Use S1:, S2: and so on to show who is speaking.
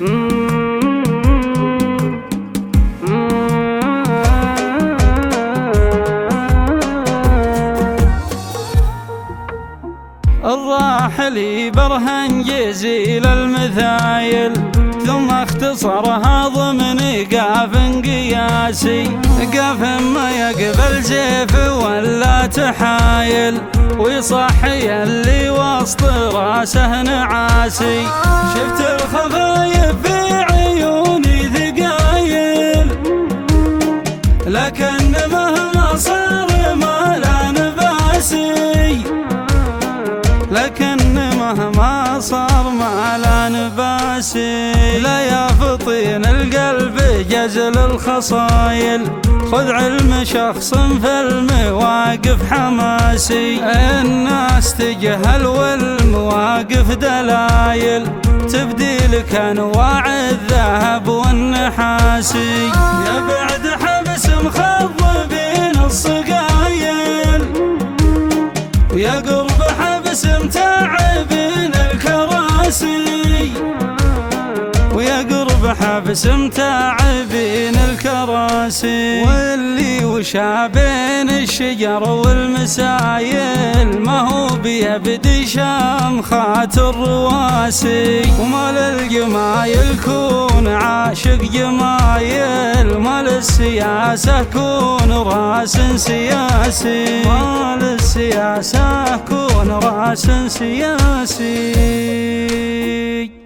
S1: الراحل برهن جزيل المثايل ثم اختصرها ضمن قاف قياسي، قاف ما يقبل زيف ولا تحايل، ويصحي اللي وسط راسه نعاسي. شفت الخفايف في عيوني ثقايل، لكن مهما صار ما لا نفاسي، لكن مهما صار ما لا نفاسي. لا يا فطين القلب جزل الخصايل، خذ علم شخص في المواقف حماسي. الناس تجهل والمواقف دلايل، تبدي لك انواع الذهب والنحاسي. يا بعد حبس مخض بين الصقايل، ويا قرب حبس متعبين الكراسي، ويا قرب حبس متعبين الكراسي. واللي وشا بين الشجر والمسايل، ما هو بيبدي شامخات الرواسي. وما للجمايل كون عاشق جمايل، ما للسياسة كون راس سياسي، ما للسياسة كون راس سياسي.